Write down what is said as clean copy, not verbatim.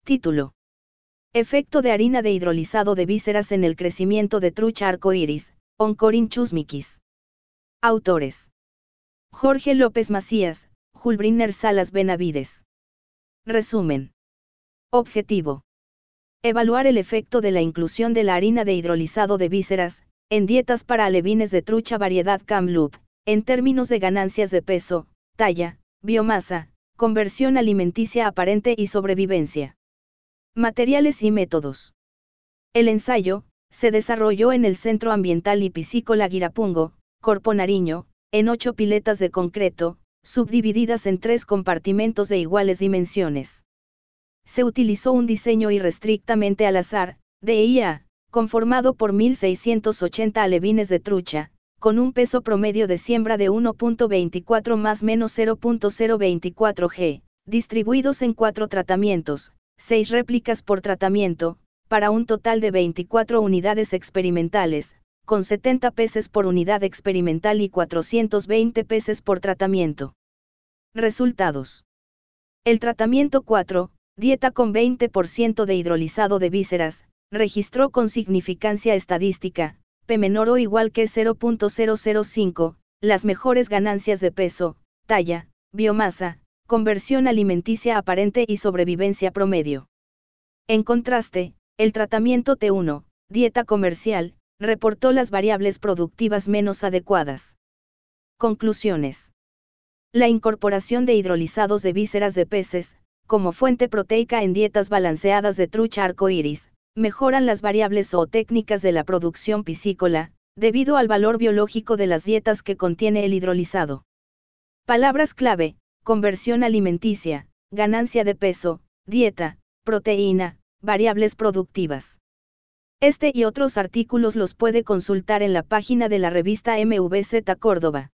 Título. Efecto de harina de hidrolizado de vísceras en el crecimiento de trucha arcoíris, Oncorhynchus micis. Autores. Jorge López Macías, Julbriner Salas Benavides. Resumen. Objetivo. Evaluar el efecto de la inclusión de la harina de hidrolizado de vísceras, en dietas para alevines de trucha variedad Kamloops, en términos de ganancias de peso, talla, biomasa, conversión alimenticia aparente y sobrevivencia. Materiales y métodos. El ensayo se desarrolló en el Centro Ambiental y Piscícola Guirapungo, Corpo Nariño, en 8 piletas de concreto, subdivididas en 3 compartimentos de iguales dimensiones. Se utilizó un diseño irrestrictamente al azar, DIA, conformado por 1680 alevines de trucha, con un peso promedio de siembra de 1.24 más menos 0.024 g, distribuidos en 4 tratamientos, 6 réplicas por tratamiento, para un total de 24 unidades experimentales, con 70 peces por unidad experimental y 420 peces por tratamiento. Resultados. El tratamiento 4, dieta con 20% de hidrolizado de vísceras, registró con significancia estadística, P menor o igual que 0.005, las mejores ganancias de peso, talla, biomasa, conversión alimenticia aparente y sobrevivencia promedio. En contraste, el tratamiento T1, dieta comercial, reportó las variables productivas menos adecuadas. Conclusiones. La incorporación de hidrolizados de vísceras de peces, como fuente proteica en dietas balanceadas de trucha arcoíris, mejoran las variables zootécnicas de la producción piscícola, debido al valor biológico de las dietas que contiene el hidrolizado. Palabras clave: conversión alimenticia, ganancia de peso, dieta, proteína, variables productivas. Este y otros artículos los puede consultar en la página de la revista MVZ Córdoba.